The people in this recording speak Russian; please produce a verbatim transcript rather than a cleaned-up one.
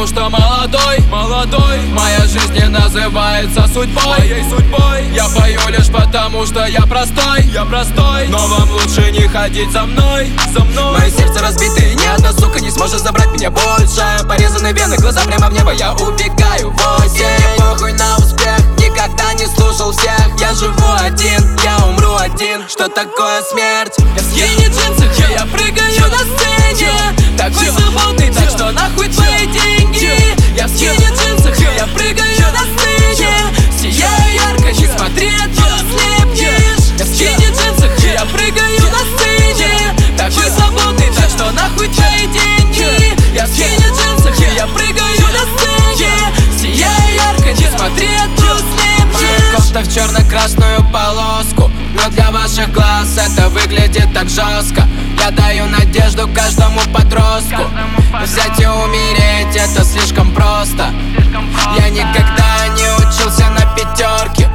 что молодой, молодой. Моя жизнь не называется судьбой, моей судьбой. Я пою лишь потому, что я простой, я простой. Но вам лучше не ходить за мной, за мной. Мое сердце разбито, и ни одна сука не сможет забрать меня больше. Порезаны вены, глаза прямо в небо, я убегаю в осень. Мне похуй на успех, никогда не слушал всех. Я живу один, я умру один. Что такое смерть? Я в скини-джинсах, и я прыгаю на сцене. Такой свободный, так что нахуй твои деньги. Я в скини-джинсах, и я прыгаю на сцене. Сияю ярко, не смотри, а то ослепнешь. Я в скини-джинсах, и я прыгаю на сцене. Такой свободный, так что нахуй твои деньги. Я в скини-джинсах, и я прыгаю на сцене. Сияю ярко, не смотри, а то ослепнешь. Кофта в черно-красную полоску, но для ваших глаз это выглядит так жестко. Я даю надежду каждому подростку. Взять и умереть это слишком просто. Я никогда не учился на пятерке,